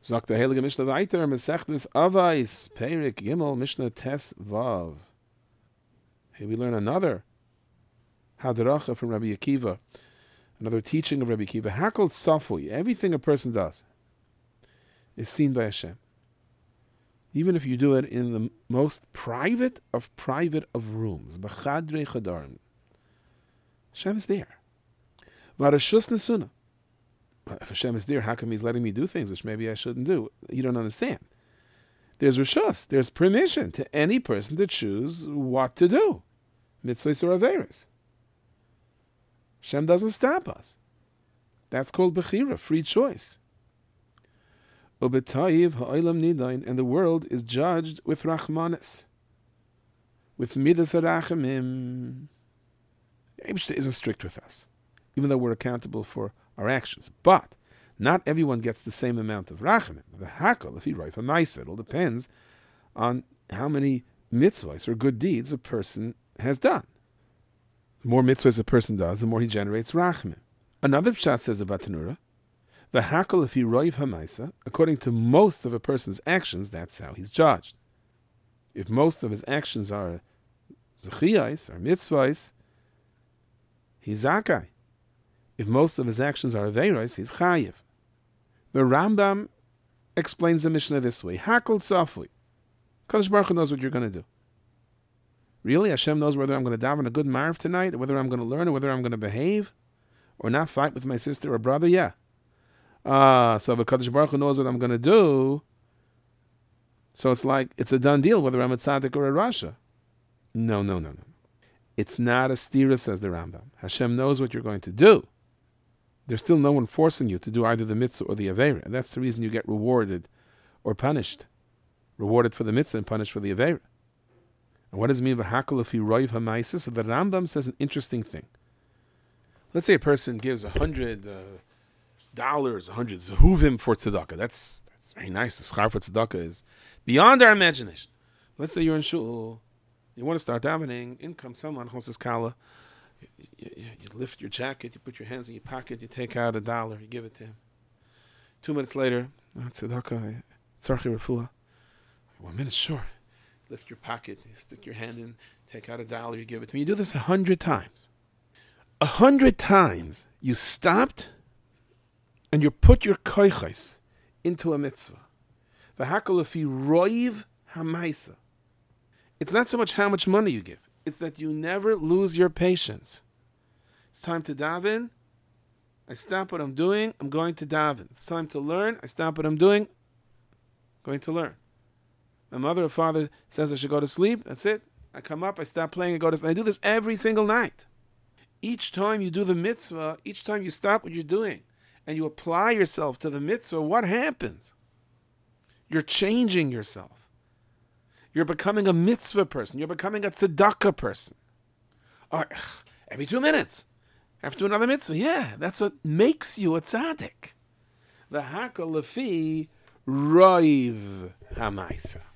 Sagt der Heilige Mishnah weiter, Mesechtes Avais, Perik Gimel, Mishnah Tes Vav. Here we learn another Hadracha from Rabbi Akiva, another teaching of Rabbi Akiva. Hakol Safui, everything a person does is seen by Hashem. Even if you do it in the most private of rooms, B'chadrei Chadarim, Hashem is there. Varashus Nesuna. If Hashem is there, how come He's letting me do things which maybe I shouldn't do? You don't understand. There's Rishus, there's permission to any person to choose what to do. Mitzvahs or Averis. Hashem doesn't stop us. That's called Bechira, free choice. Ubetayiv ha'olam nidain, and the world is judged with Rachmanis, with Midas HaRachamim. Eibishter isn't strict with us, even though we're accountable for our actions. But not everyone gets the same amount of rachamim. The hakol, if he writes a ma'aser, it all depends on how many mitzvahs or good deeds a person has done. The more mitzvahs a person does, the more he generates rachamim. Another pshat says about Tanura, the hakol, if he roiv ha'ma'aser, according to most of a person's actions, that's how he's judged. If most of his actions are zechiyos or mitzvahs, he's zakai. If most of his actions are aveiros, he's chayiv. The Rambam explains the Mishnah this way: Hakol tzafui. Kadosh Baruch Hu knows what you're going to do. Really, Hashem knows whether I'm going to daven a good marv tonight, or whether I'm going to learn, or whether I'm going to behave, or not fight with my sister or brother. Yeah. So the Kadosh Baruch Hu knows what I'm going to do. So it's like it's a done deal whether I'm a tzaddik or a rasha. No. It's not a stira, says the Rambam. Hashem knows what you're going to do. There's still no one forcing you to do either the mitzvah or the aveira. And that's the reason you get rewarded or punished. Rewarded for the mitzvah and punished for the aveira. And what does it mean by hakol if he roiv ha'ma'aser? So the Rambam says an interesting thing. Let's say a person gives $100, 100 zehuvim for tzedakah. That's very nice. The schar for tzedakah is beyond our imagination. Let's say you're in shul. You want to start davening. In comes someone, Chosses Kala. You lift your jacket, you put your hands in your pocket, you take out $1, you give it to him. 2 minutes later, tzedakah, tzarchi refuah. 1 minute, sure. Lift your pocket, you stick your hand in, take out $1, you give it to me. You do this 100 times. 100 times you stopped and you put your koiches into a mitzvah. V'hakol lefi roiv ha'ma'aser. It's not so much how much money you give. It's that you never lose your patience. It's time to daven. I stop what I'm doing. I'm going to daven. It's time to learn. I stop what I'm doing. I'm going to learn. My mother or father says I should go to sleep. That's it. I come up. I stop playing. I go to sleep. I do this every single night. Each time you do the mitzvah, each time you stop what you're doing and you apply yourself to the mitzvah, what happens? You're changing yourself. You're becoming a mitzvah person. You're becoming a tzedakah person. Or every 2 minutes, I have to do another mitzvah. Yeah, that's what makes you a tzaddik. The hakol lefi roiv ha'ma'aser.